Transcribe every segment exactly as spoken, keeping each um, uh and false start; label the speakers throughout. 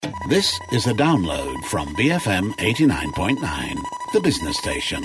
Speaker 1: This is a download from B F M eighty-nine point nine, the business station.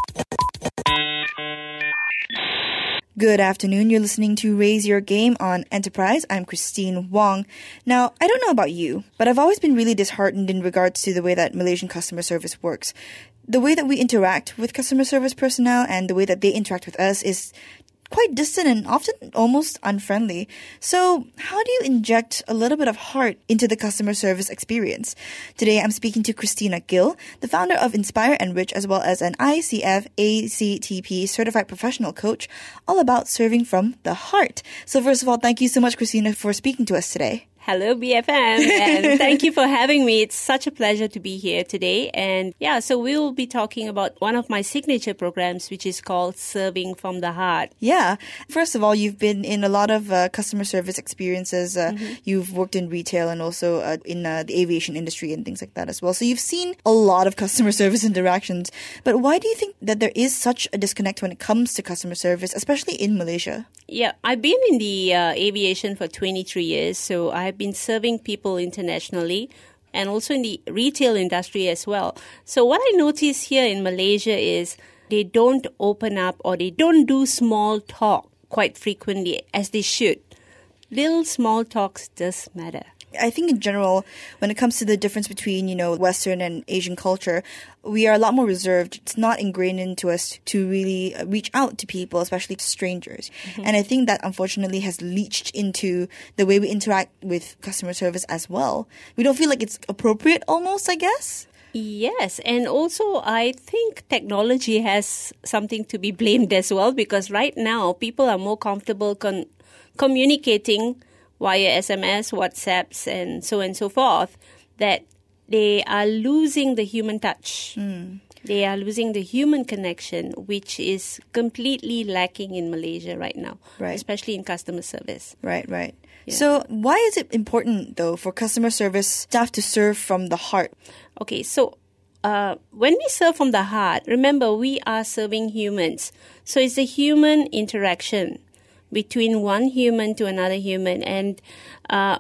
Speaker 2: Good afternoon. You're listening to Raise Your Game on Enterprise. I'm Christine Wong. Now, I don't know about you, but I've always been really disheartened in regards to the way that Malaysian customer service works. The way that we interact with customer service personnel and the way that they interact with us is quite distant and often almost unfriendly. So how do you inject a little bit of heart into the customer service experience? Today, I'm speaking to Christina Gill, the founder of Inspire Enrich, as well as an I C F A C T P certified professional coach, all about serving from the heart. So first of all, thank you so much, Christina, for speaking to us today.
Speaker 3: Hello, B F M, and thank you for having me. It's such a pleasure to be here today. And yeah, so we will be talking about one of my signature programs, which is called Serving from the Heart.
Speaker 2: Yeah. First of all, you've been in a lot of uh, customer service experiences. Uh, mm-hmm. You've worked in retail and also uh, in uh, the aviation industry and things like that as well. So you've seen a lot of customer service interactions. But why do you think that there is such a disconnect when it comes to customer service, especially in Malaysia?
Speaker 3: Yeah, I've been in the uh, aviation for twenty-three years, so I've been serving people internationally and also in the retail industry as well. So what I notice here in Malaysia is they don't open up or they don't do small talk quite frequently as they should. Little small talks does matter.
Speaker 2: I think in general, when it comes to the difference between, you know, Western and Asian culture, we are a lot more reserved. It's not ingrained into us to really reach out to people, especially strangers. Mm-hmm. And I think that unfortunately has leached into the way we interact with customer service as well. We don't feel like it's appropriate almost, I guess.
Speaker 3: Yes, and also I think technology has something to be blamed as well, because right now people are more comfortable con- communicating via S M S, WhatsApps, and so on and so forth, that they are losing the human touch. Mm. They are losing the human connection, which is completely lacking in Malaysia right now,
Speaker 2: right.
Speaker 3: Especially in customer service.
Speaker 2: Right, right. Yeah. So why is it important, though, for customer service staff to serve from the heart?
Speaker 3: Okay, so uh, when we serve from the heart, remember, we are serving humans. So it's a human interaction between one human to another human. And uh,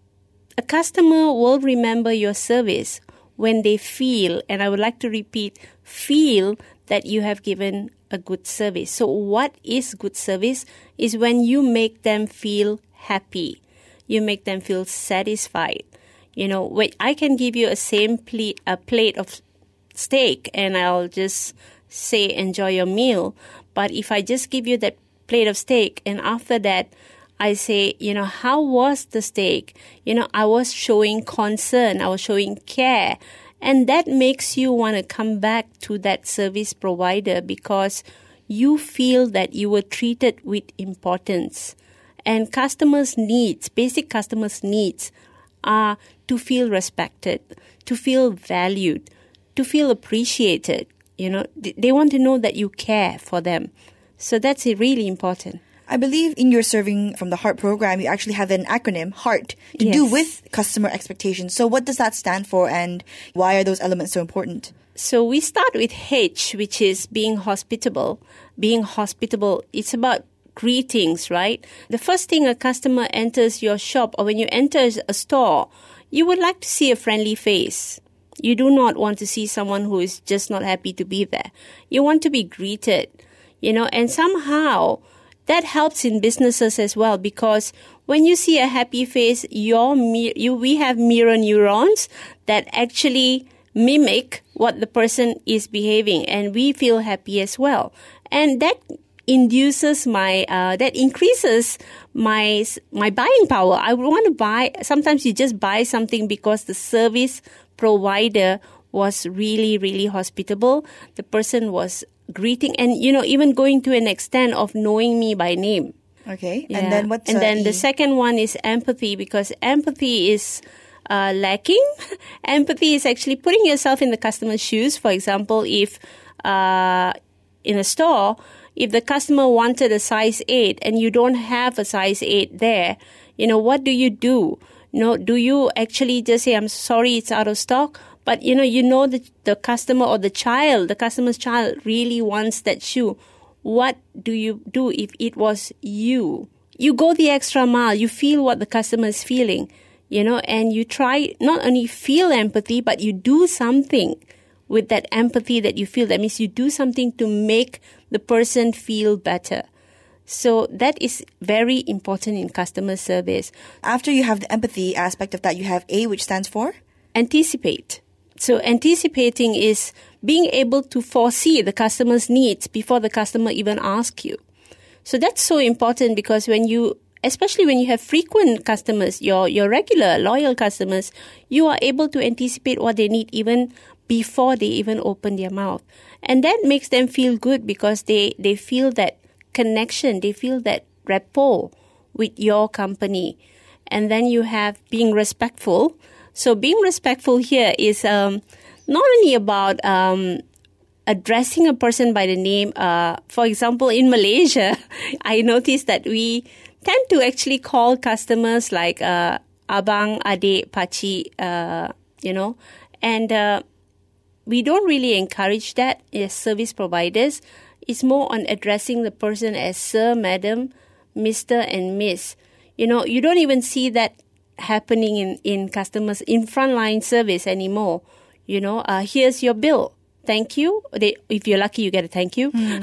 Speaker 3: a customer will remember your service when they feel, and I would like to repeat, feel that you have given a good service. So what is good service? Is when you make them feel happy. You make them feel satisfied. You know, wait, I can give you a same plate, a plate of steak and I'll just say, enjoy your meal. But if I just give you that plate of steak and after that I say, you know, how was the steak? You know, I was showing concern, I was showing care, and that makes you want to come back to that service provider because you feel that you were treated with importance. And customers' needs, basic customers' needs are to feel respected, to feel valued, to feel appreciated. You know, they want to know that you care for them. So that's really important.
Speaker 2: I believe in your Serving from the Heart program, you actually have an acronym, HEART, to
Speaker 3: yes.
Speaker 2: do with customer expectations. So what does that stand for and why are those elements so important?
Speaker 3: So we start with H, which is being hospitable. Being hospitable, it's about greetings, right? The first thing a customer enters your shop or when you enter a store, you would like to see a friendly face. You do not want to see someone who is just not happy to be there. You want to be greeted. You know, and somehow that helps in businesses as well because when you see a happy face, your you we have mirror neurons that actually mimic what the person is behaving, and we feel happy as well. And that induces my uh, that increases my my buying power. I want to buy. Sometimes you just buy something because the service provider was really, really hospitable. The person was greeting and, you know, even going to an extent of knowing me by name.
Speaker 2: Okay.
Speaker 3: Yeah.
Speaker 2: And then what's
Speaker 3: And
Speaker 2: uh,
Speaker 3: then
Speaker 2: E?
Speaker 3: the second one is empathy, because empathy is uh, lacking. Empathy is actually putting yourself in the customer's shoes. For example, if uh, in a store, if the customer wanted a size eight and you don't have a size eight there, you know, what do you do? You know, do you actually just say, I'm sorry, it's out of stock? But, you know, you know that the customer or the child, the customer's child really wants that shoe. What do you do if it was you? You go the extra mile. You feel what the customer is feeling. you know, and you try not only feel empathy, but you do something with that empathy that you feel. That means you do something to make the person feel better. So that is very important in customer service.
Speaker 2: After you have the empathy aspect of that, you have A, which stands for?
Speaker 3: Anticipate. So anticipating is being able to foresee the customer's needs before the customer even asks you. So that's so important, because when you, especially when you have frequent customers, your, your regular, loyal customers, you are able to anticipate what they need even before they even open their mouth. And that makes them feel good, because they, they feel that connection, they feel that rapport with your company. And then you have being respectful. So being respectful here is um, not only about um, addressing a person by the name. Uh, for example, in Malaysia, I noticed that we tend to actually call customers like uh, abang, adik, pakcik, uh, you know, and uh, we don't really encourage that as service providers. It's more on addressing the person as sir, madam, mister, and miss. You know, you don't even see that happening in, in customers in frontline service anymore. You know, uh, here's your bill. Thank you. They, if you're lucky, you get a thank you. Mm.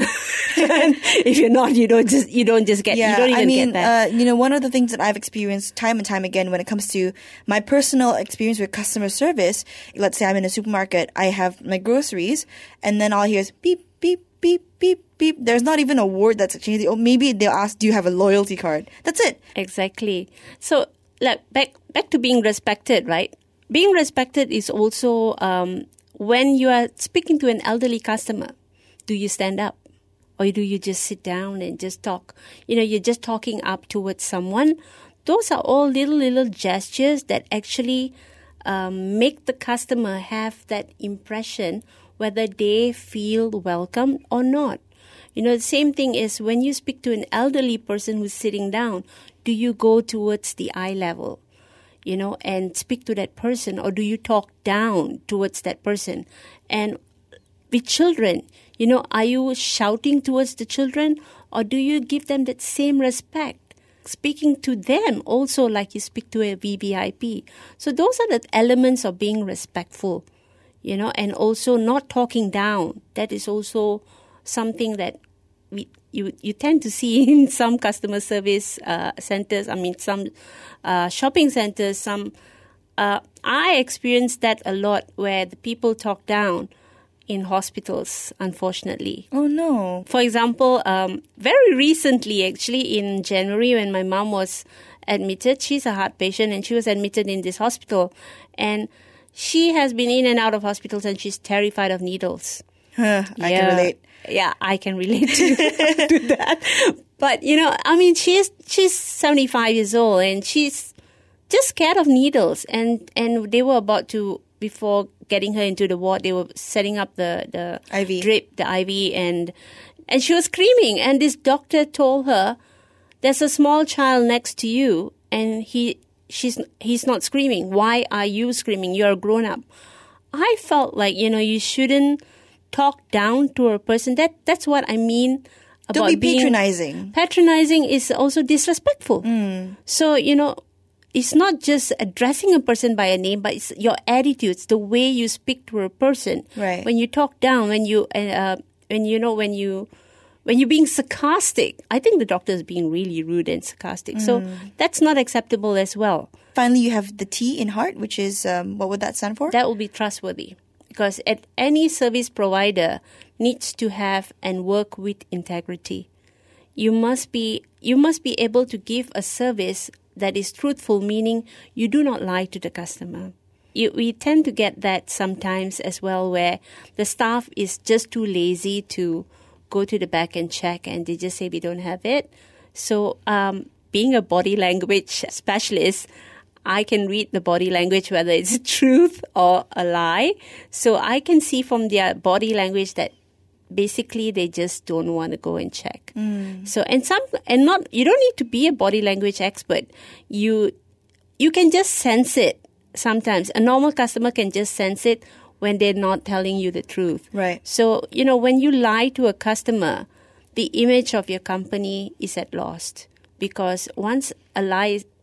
Speaker 3: If you're not, you don't just you don't just get.
Speaker 2: Yeah,
Speaker 3: you don't even
Speaker 2: I mean,
Speaker 3: get that.
Speaker 2: Uh, you know, one of the things that I've experienced time and time again when it comes to my personal experience with customer service. Let's say I'm in a supermarket, I have my groceries, and then all I hear is beep beep beep beep beep. There's not even a word that's exchanged. Or maybe they'll ask, "Do you have a loyalty card?" That's it.
Speaker 3: Exactly. So, like back back to being respected, right? Being respected is also um, when you are speaking to an elderly customer. Do you stand up, or do you just sit down and just talk? You know, you're just talking up towards someone. Those are all little little gestures that actually um, make the customer have that impression whether they feel welcome or not. You know, the same thing is when you speak to an elderly person who's sitting down, do you go towards the eye level, you know, and speak to that person, or do you talk down towards that person? And with children, you know, are you shouting towards the children, or do you give them that same respect? Speaking to them also like you speak to a V V I P. So those are the elements of being respectful, you know, and also not talking down. That is also something that we you you tend to see in some customer service uh, centers. I mean, some uh, shopping centers. Some uh, I experienced that a lot, where the people talk down in hospitals, unfortunately.
Speaker 2: Oh no!
Speaker 3: For example, um, very recently, actually in January, when my mom was admitted, she's a heart patient, and she was admitted in this hospital, and she has been in and out of hospitals, and she's terrified of needles.
Speaker 2: Huh, I
Speaker 3: yeah.
Speaker 2: can relate.
Speaker 3: Yeah, I can relate to, to that. But, you know, I mean, she's she's seventy-five years old, and she's just scared of needles. And, and they were about to, before getting her into the ward, they were setting up the, the
Speaker 2: I V.
Speaker 3: drip, the I V, and and she was screaming. And this doctor told her, there's a small child next to you, and he she's he's not screaming. Why are you screaming? You're a grown-up. I felt like, you know, you shouldn't talk down to a person. That That's what I mean about
Speaker 2: Don't be
Speaker 3: being
Speaker 2: patronizing.
Speaker 3: Patronizing is also disrespectful.
Speaker 2: Mm.
Speaker 3: So, you know, it's not just addressing a person by a name, but it's your attitudes, the way you speak to a person.
Speaker 2: Right.
Speaker 3: When you talk down, when you, uh, when you know, when you, when you're being sarcastic. I think the doctor is being really rude and sarcastic. Mm. So that's not acceptable as well.
Speaker 2: Finally, you have the T in heart, which is, um, what would that stand for?
Speaker 3: That will be trustworthy. Because at any service provider needs to have and work with integrity. You must be you must be able to give a service that is truthful, meaning you do not lie to the customer. You, we tend to get that sometimes as well, where the staff is just too lazy to go to the back and check, and they just say we don't have it. So um, being a body language specialist, I can read the body language, whether it's truth or a lie. So I can see from their body language that basically they just don't want to go and check. Mm. So, and some, and not, you don't need to be a body language expert. You, you can just sense it sometimes. A normal customer can just sense it when they're not telling you the truth.
Speaker 2: Right.
Speaker 3: So, you know, when you lie to a customer, the image of your company is at loss. Because once a lie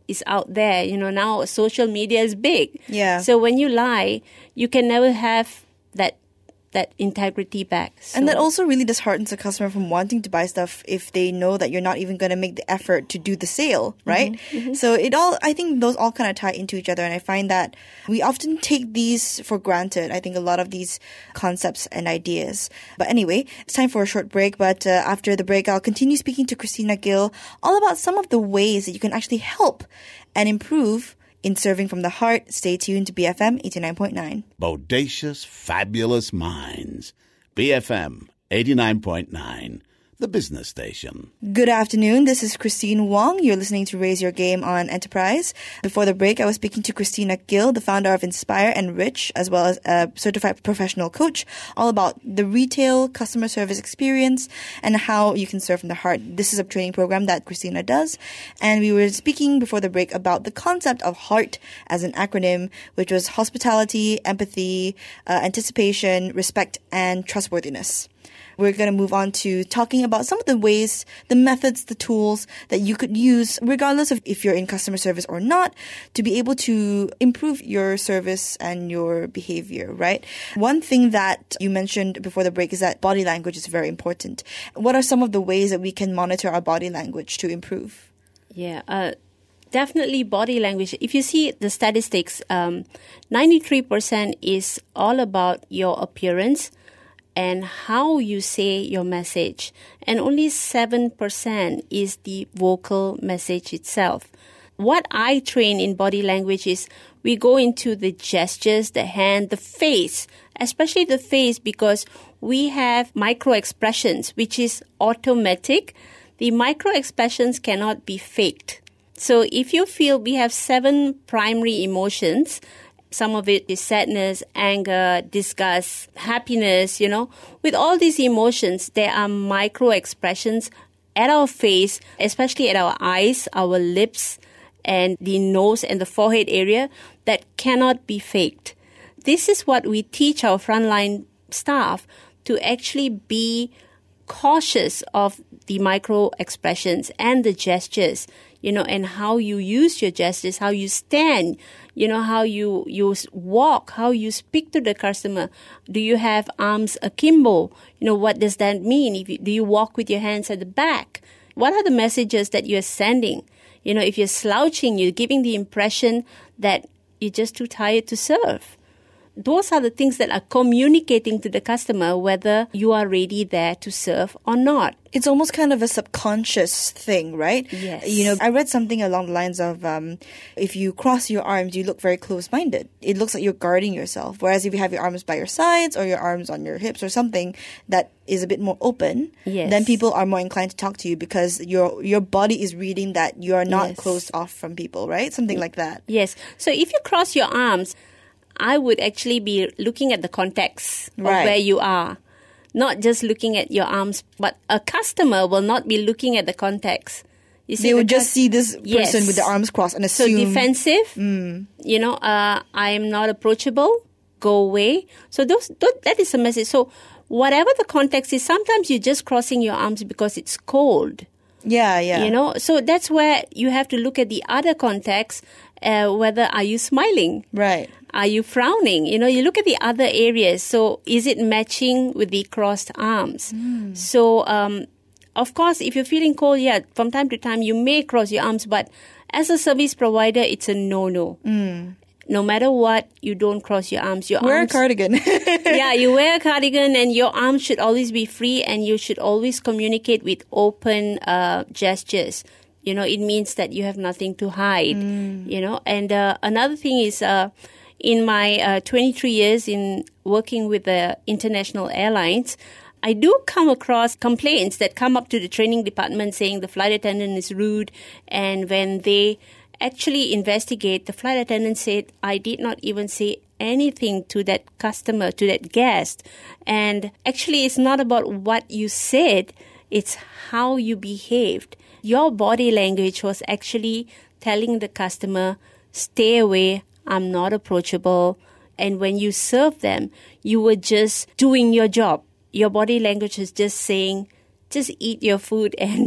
Speaker 3: is out there. You know, now social media is big.
Speaker 2: Yeah.
Speaker 3: So when you lie, you can never have that that integrity back. So,
Speaker 2: and that also really disheartens a customer from wanting to buy stuff if they know that you're not even going to make the effort to do the sale, right?
Speaker 3: Mm-hmm, mm-hmm.
Speaker 2: So it all, I think those all kind of tie into each other. And I find that we often take these for granted. I think a lot of these concepts and ideas. But anyway, it's time for a short break. But uh, after the break, I'll continue speaking to Christina Gill all about some of the ways that you can actually help and improve in serving from the heart. Stay tuned to B F M eighty-nine point nine.
Speaker 1: Bodacious, fabulous minds. B F M eighty-nine point nine. The business station.
Speaker 2: Good afternoon. This is Christine Wong. You're listening to Raise Your Game on Enterprise. Before the break, I was speaking to Christina Gill, the founder of Inspire and Rich, as well as a certified professional coach, all about the retail customer service experience and how you can serve from the heart. This is a training program that Christina does. And we were speaking before the break about the concept of HEART as an acronym, which was hospitality, empathy, uh, anticipation, respect, and trustworthiness. We're going to move on to talking about some of the ways, the methods, the tools that you could use, regardless of if you're in customer service or not, to be able to improve your service and your behavior, right? One thing that you mentioned before the break is that body language is very important. What are some of the ways that we can monitor our body language to improve?
Speaker 3: Yeah, uh, definitely body language. If you see the statistics, um, ninety-three percent is all about your appearance and how you say your message. And only seven percent is the vocal message itself. What I train in body language is we go into the gestures, the hand, the face, especially the face, because we have micro expressions, which is automatic. The micro expressions cannot be faked. So if you feel we have seven primary emotions, some of it is sadness, anger, disgust, happiness, you know. With all these emotions, there are micro expressions at our face, especially at our eyes, our lips, and the nose and the forehead area that cannot be faked. This is what we teach our frontline staff, to actually be cautious of the micro expressions and the gestures, you know, and how you use your gestures, how you stand, you know, how you, you walk, how you speak to the customer. Do you have arms akimbo? You know, what does that mean? If you, do you walk with your hands at the back? What are the messages that you're sending? You know, if you're slouching, you're giving the impression that you're just too tired to serve. Those are the things that are communicating to the customer whether you are ready there to serve or not.
Speaker 2: It's almost kind of a subconscious thing, right?
Speaker 3: Yes.
Speaker 2: You know, I read something along the lines of um, if you cross your arms, you look very close-minded. It looks like you're guarding yourself. Whereas if you have your arms by your sides or your arms on your hips or something that is a bit more open,
Speaker 3: yes.
Speaker 2: then people are more inclined to talk to you because your your body is reading that you are not
Speaker 3: yes.
Speaker 2: closed off from people, right? Something like that.
Speaker 3: Yes. So if you cross your arms, I would actually be looking at the context of
Speaker 2: right.
Speaker 3: where you are, not just looking at your arms. But a customer will not be looking at the context. You see,
Speaker 2: they would
Speaker 3: the
Speaker 2: just see this person
Speaker 3: yes.
Speaker 2: with the arms crossed and assume.
Speaker 3: So defensive,
Speaker 2: mm.
Speaker 3: you know, uh, I am not approachable, go away. So those, those that is a message. So whatever the context is, sometimes you're just crossing your arms because it's cold.
Speaker 2: Yeah, yeah.
Speaker 3: You know, so that's where you have to look at the other context, uh, whether are you smiling?
Speaker 2: Right.
Speaker 3: Are you frowning? You know, you look at the other areas. So is it matching with the crossed arms? Mm. So, um, of course, if you're feeling cold, yeah, from time to time you may cross your arms. But as a service provider, it's a no-no.
Speaker 2: Mm.
Speaker 3: No matter what, you don't cross your arms. Your
Speaker 2: wear
Speaker 3: arms,
Speaker 2: a cardigan.
Speaker 3: yeah, you wear a cardigan and your arms should always be free and you should always communicate with open uh, gestures. You know, it means that you have nothing to hide, mm. you know. And uh, another thing is... Uh, In my uh, twenty-three years in working with the international airlines, I do come across complaints that come up to the training department saying the flight attendant is rude. And when they actually investigate, the flight attendant said, I did not even say anything to that customer, to that guest. And actually, it's not about what you said, it's how you behaved. Your body language was actually telling the customer, stay away, I'm not approachable. And when you serve them, you were just doing your job. Your body language is just saying, just eat your food and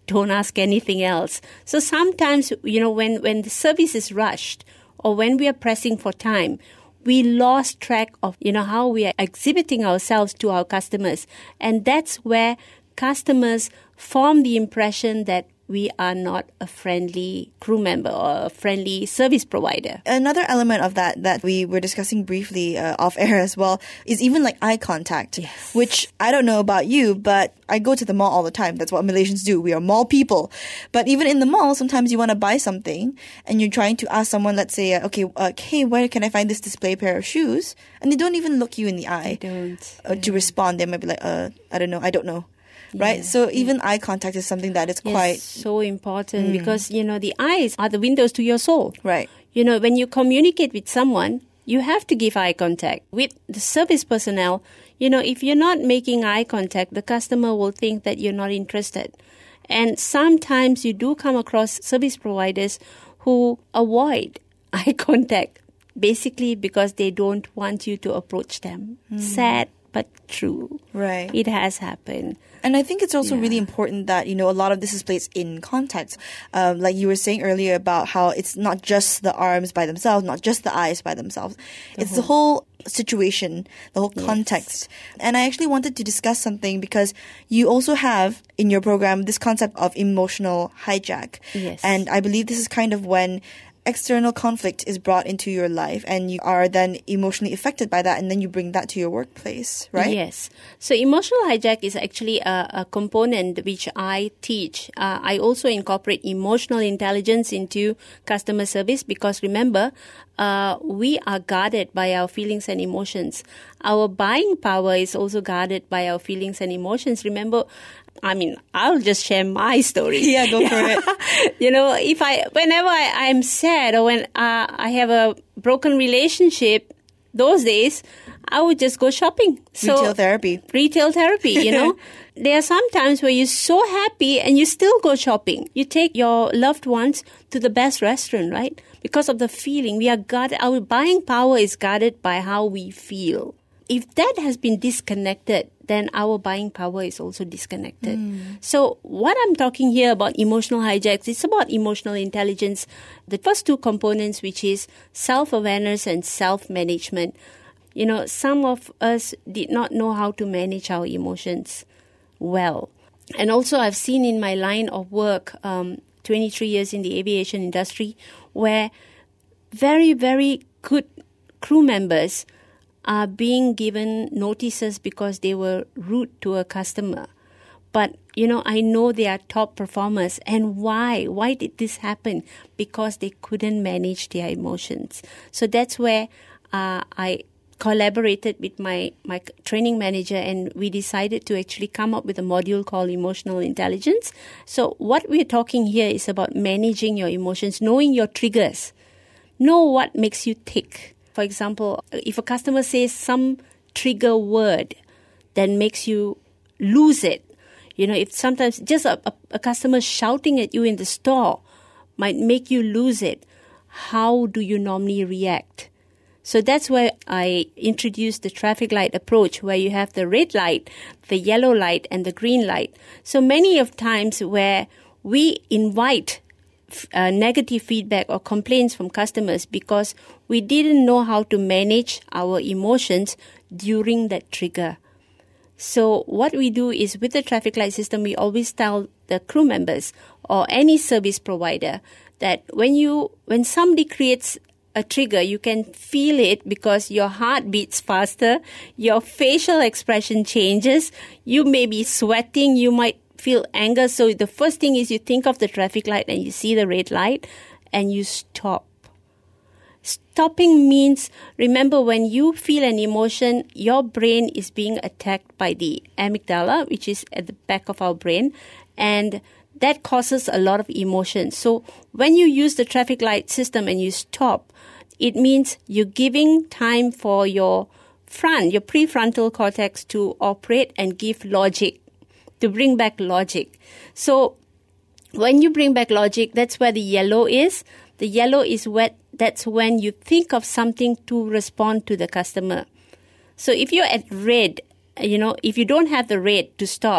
Speaker 3: don't ask anything else. So sometimes, you know, when, when the service is rushed or when we are pressing for time, we lost track of, you know, how we are exhibiting ourselves to our customers. And that's where customers form the impression that we are not a friendly crew member or a friendly service provider.
Speaker 2: Another element of that that we were discussing briefly uh, off air as well is even like eye contact,
Speaker 3: yes.
Speaker 2: which I don't know about you, but I go to the mall all the time. That's what Malaysians do. We are mall people. But even in the mall, sometimes you want to buy something and you're trying to ask someone, let's say, uh, okay, uh, hey, where can I find this display pair of shoes? And they don't even look you in the eye.
Speaker 3: They don't.
Speaker 2: Uh,
Speaker 3: yeah.
Speaker 2: To respond, they might be like, uh, I don't know, I don't know. Right?
Speaker 3: Yeah.
Speaker 2: So even yeah. eye contact is something that is
Speaker 3: yes,
Speaker 2: quite...
Speaker 3: so important mm. because, you know, the eyes are the windows to your soul.
Speaker 2: Right.
Speaker 3: You know, when you communicate with someone, you have to give eye contact. With the service personnel, you know, if you're not making eye contact, the customer will think that you're not interested. And sometimes you do come across service providers who avoid eye contact, basically because they don't want you to approach them. Mm. Sad, but true.
Speaker 2: Right.
Speaker 3: It has happened.
Speaker 2: And I think it's also
Speaker 3: yeah.
Speaker 2: really important that, you know, a lot of this is placed in context. Um, like you were saying earlier about how it's not just the arms by themselves, not just the eyes by themselves. The it's whole. the whole situation, the whole yes. context. And I actually wanted to discuss something because you also have in your program this concept of emotional hijack.
Speaker 3: Yes.
Speaker 2: And I believe this is kind of when external conflict is brought into your life and you are then emotionally affected by that, and then you bring that to your workplace, right?
Speaker 3: Yes. So emotional hijack is actually a, a component which I teach. Uh, I also incorporate emotional intelligence into customer service because remember, uh, we are guarded by our feelings and emotions. Our buying power is also guarded by our feelings and emotions. Remember, I mean, I'll just share my story.
Speaker 2: Yeah, go for it.
Speaker 3: You know, if I, whenever I, I'm sad or when uh, I have a broken relationship, those days, I would just go shopping. So,
Speaker 2: retail therapy.
Speaker 3: Retail therapy, you know. There are some times where you're so happy and you still go shopping. You take your loved ones to the best restaurant, right? Because of the feeling. We are guarded. Our buying power is guarded by how we feel. If that has been disconnected, then our buying power is also disconnected. Mm. So what I'm talking here about emotional hijacks, it's about emotional intelligence. The first two components, which is self-awareness and self-management. You know, some of us did not know how to manage our emotions well. And also I've seen in my line of work, um, twenty-three years in the aviation industry, where very, very good crew members are being given notices because they were rude to a customer. But, you know, I know they are top performers. And why? Why did this happen? Because they couldn't manage their emotions. So that's where uh, I collaborated with my, my training manager, and we decided to actually come up with a module called Emotional Intelligence. So what we're talking here is about managing your emotions, knowing your triggers, know what makes you tick. For example, if a customer says some trigger word that makes you lose it, you know, if sometimes just a, a, a customer shouting at you in the store might make you lose it, how do you normally react? So that's where I introduced the traffic light approach, where you have the red light, the yellow light, and the green light. So many of times where we invite Uh, negative feedback or complaints from customers because we didn't know how to manage our emotions during that trigger. So what we do is with the traffic light system, we always tell the crew members or any service provider that when you when somebody creates a trigger, you can feel it because your heart beats faster, your facial expression changes, you may be sweating, you might feel anger. So the first thing is you think of the traffic light and you see the red light and you stop. Stopping means, remember, when you feel an emotion, your brain is being attacked by the amygdala, which is at the back of our brain, and that causes a lot of emotion. So when you use the traffic light system and you stop, it means you're giving time for your front, your prefrontal cortex to operate and give logic, to bring back logic. So when you bring back logic, that's where the yellow is. The yellow is where, that's when you think of something to respond to the customer. So if you're at red, you know, if you don't have the red to stop,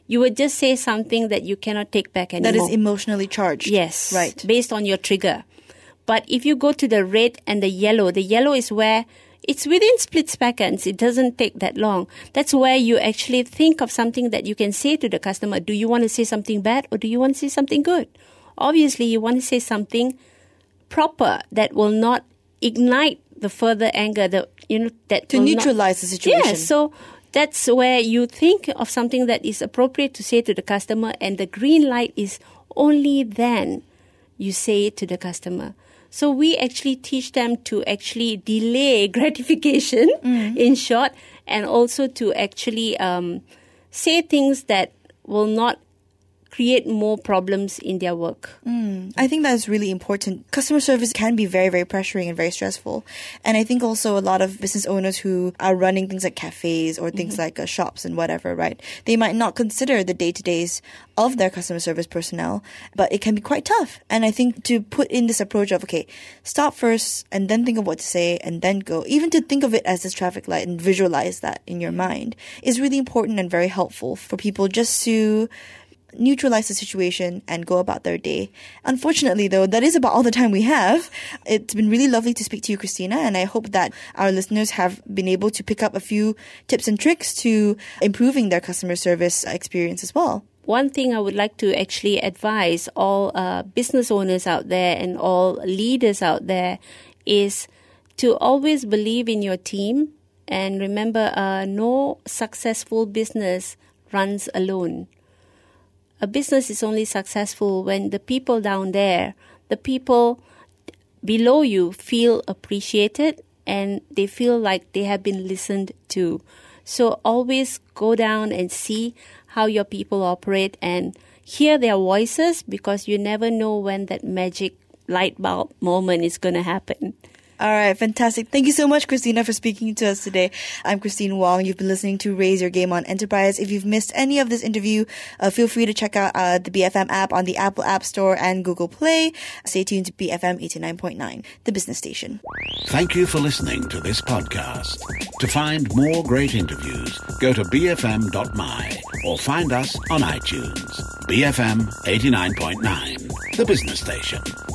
Speaker 3: you would just say something that you cannot take back anymore.
Speaker 2: That is emotionally charged.
Speaker 3: Yes.
Speaker 2: Right.
Speaker 3: Based on your trigger. But if you go to the red and the yellow, the yellow is where it's within split seconds. It doesn't take that long. That's where you actually think of something that you can say to the customer. Do you want to say something bad or do you want to say something good? Obviously, you want to say something proper that will not ignite the further anger. The you know that
Speaker 2: to
Speaker 3: will
Speaker 2: neutralize
Speaker 3: not,
Speaker 2: the situation.
Speaker 3: Yeah. So that's where you think of something that is appropriate to say to the customer, and the green light is only then you say it to the customer. So we actually teach them to actually delay gratification, mm. in short, and also to actually um, say things that will not create more problems in their work.
Speaker 2: Mm, I think that is really important. Customer service can be very, very pressuring and very stressful. And I think also a lot of business owners who are running things like cafes or things mm-hmm. like uh, shops and whatever, right? They might not consider the day-to-days of their customer service personnel, but it can be quite tough. And I think to put in this approach of, okay, stop first and then think of what to say and then go, even to think of it as this traffic light and visualize that in your mind is really important and very helpful for people just to neutralize the situation and go about their day. Unfortunately, though, that is about all the time we have. It's been really lovely to speak to you, Christina, and I hope that our listeners have been able to pick up a few tips and tricks to improving their customer service experience as well.
Speaker 3: One thing I would like to actually advise all uh, business owners out there and all leaders out there is to always believe in your team. And remember, uh, no successful business runs alone. A business is only successful when the people down there, the people below you feel appreciated and they feel like they have been listened to. So always go down and see how your people operate and hear their voices, because you never know when that magic light bulb moment is going to happen.
Speaker 2: All right, fantastic. Thank you so much, Christina, for speaking to us today. I'm Christine Wong. You've been listening to Raise Your Game on Enterprise. If you've missed any of this interview, uh, feel free to check out uh, the B F M app on the Apple App Store and Google Play. Stay tuned to B F M eighty-nine point nine, the business station.
Speaker 1: Thank you for listening to this podcast. To find more great interviews, go to b f m dot m y or find us on iTunes. B F M eighty-nine point nine, the business station.